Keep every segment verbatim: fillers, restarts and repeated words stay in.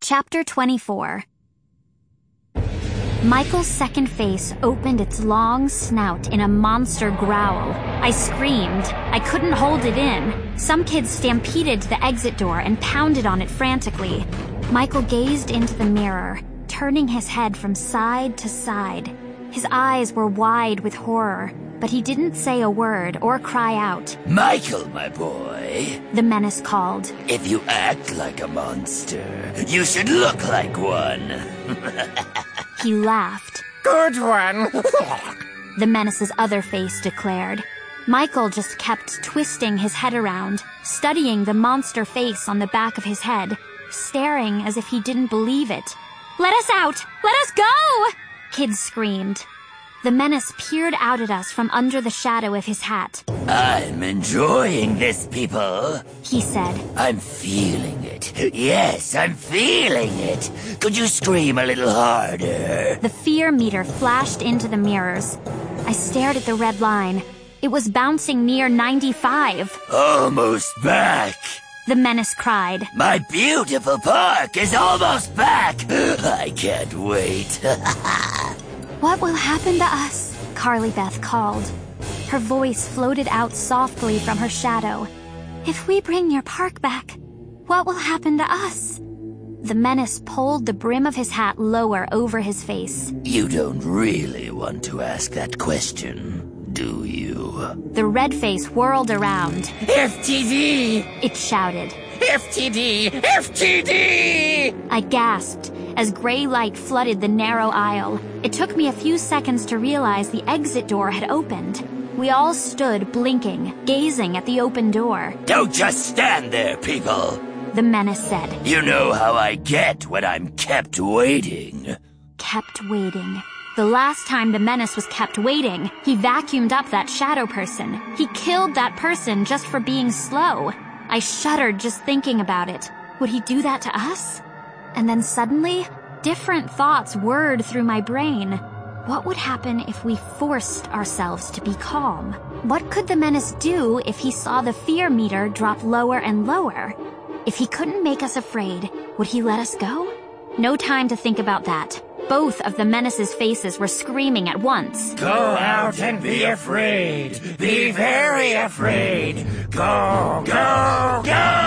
Chapter twenty-four. Michael's second face opened its long snout in a monster growl. I screamed. I couldn't hold it in. Some kids stampeded to the exit door and pounded on it frantically. Michael gazed into the mirror, turning his head from side to side. His eyes were wide with horror, but he didn't say a word or cry out. "Michael, my boy," the menace called. "if you act like a monster, you should look like one." He laughed. "Good one." The menace's other face declared. Michael just kept twisting his head around, studying the monster face on the back of his head, staring as if he didn't believe it. "Let us out! Let us go!" kids screamed. The menace peered out at us from under the shadow of his hat. "I'm enjoying this, people," he said. "I'm feeling it. Yes, I'm feeling it. Could you scream a little harder?" The fear meter flashed into the mirrors. I stared at the red line. It was bouncing near ninety-five. "Almost back," the menace cried. "My beautiful park is almost back. I can't wait." "What will happen to us?" Carly Beth called. Her voice floated out softly from her shadow. "If we bring your park back, what will happen to us?" The menace pulled the brim of his hat lower over his face. "You don't really want to ask that question, do you?" The red face whirled around. F T D! It shouted. F T D! F T D! I gasped as gray light flooded the narrow aisle. It took me a few seconds to realize the exit door had opened. We all stood blinking, gazing at the open door. "Don't just stand there, people," the menace said. "You know how I get when I'm kept waiting." Kept waiting. The last time the menace was kept waiting, he vacuumed up that shadow person. He killed that person just for being slow. I shuddered just thinking about it. Would he do that to us? And then suddenly, different thoughts whirred through my brain. What would happen if we forced ourselves to be calm? What could the menace do if he saw the fear meter drop lower and lower? If he couldn't make us afraid, would he let us go? No time to think about that. Both of the menace's faces were screaming at once. Go out and be afraid. Be very afraid. Go, go,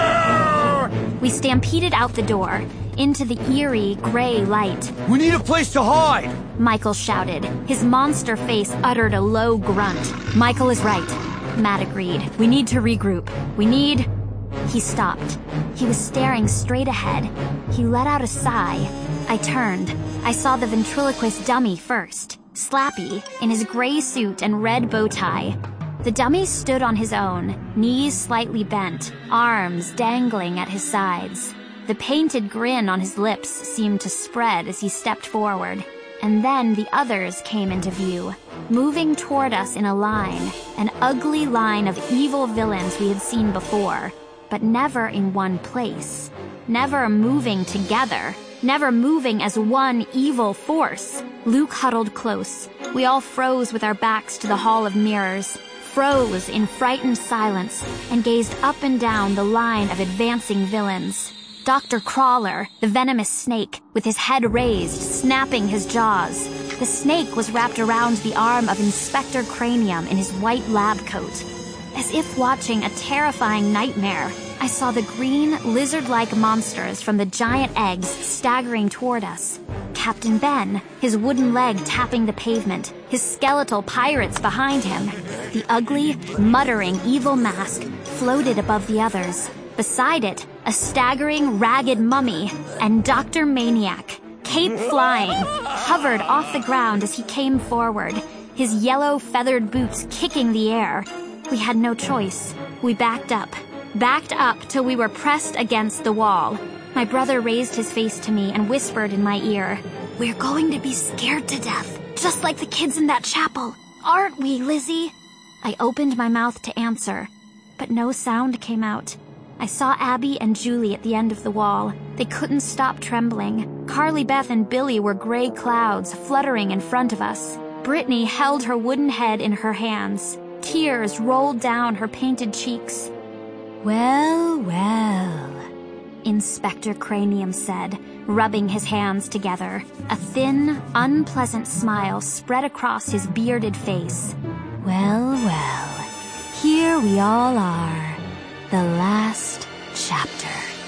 go! We stampeded out the door, into the eerie gray light. "We need a place to hide!" Michael shouted. His monster face uttered a low grunt. "Michael is right," Matt agreed. "We need to regroup. We need..." He stopped. He was staring straight ahead. He let out a sigh. I turned. I saw the ventriloquist dummy first, Slappy, in his gray suit and red bow tie. The dummy stood on his own, knees slightly bent, arms dangling at his sides. The painted grin on his lips seemed to spread as he stepped forward. And then the others came into view, moving toward us in a line, an ugly line of evil villains we had seen before, but never in one place, never moving together, never moving as one evil force. Luke huddled close. We all froze with our backs to the Hall of Mirrors, froze in frightened silence, and gazed up and down the line of advancing villains. Doctor Crawler, the venomous snake, with his head raised, snapping his jaws. The snake was wrapped around the arm of Inspector Cranium in his white lab coat. As if watching a terrifying nightmare, I saw the green, lizard-like monsters from the giant eggs staggering toward us. Captain Ben, his wooden leg tapping the pavement, his skeletal pirates behind him. The ugly, muttering evil mask floated above the others. Beside it, a staggering, ragged mummy, and Doctor Maniac, cape flying, hovered off the ground as he came forward, his yellow feathered boots kicking the air. We had no choice. We backed up. Backed up till we were pressed against the wall. My brother raised his face to me and whispered in my ear, "We're going to be scared to death, just like the kids in that chapel. Aren't we, Lizzie?" I opened my mouth to answer, but no sound came out. I saw Abby and Julie at the end of the wall. They couldn't stop trembling. Carly Beth and Billy were gray clouds fluttering in front of us. Brittany held her wooden head in her hands. Tears rolled down her painted cheeks. "Well, well," Inspector Cranium said, rubbing his hands together. A thin, unpleasant smile spread across his bearded face. Well, well, here we all are. The last chapter.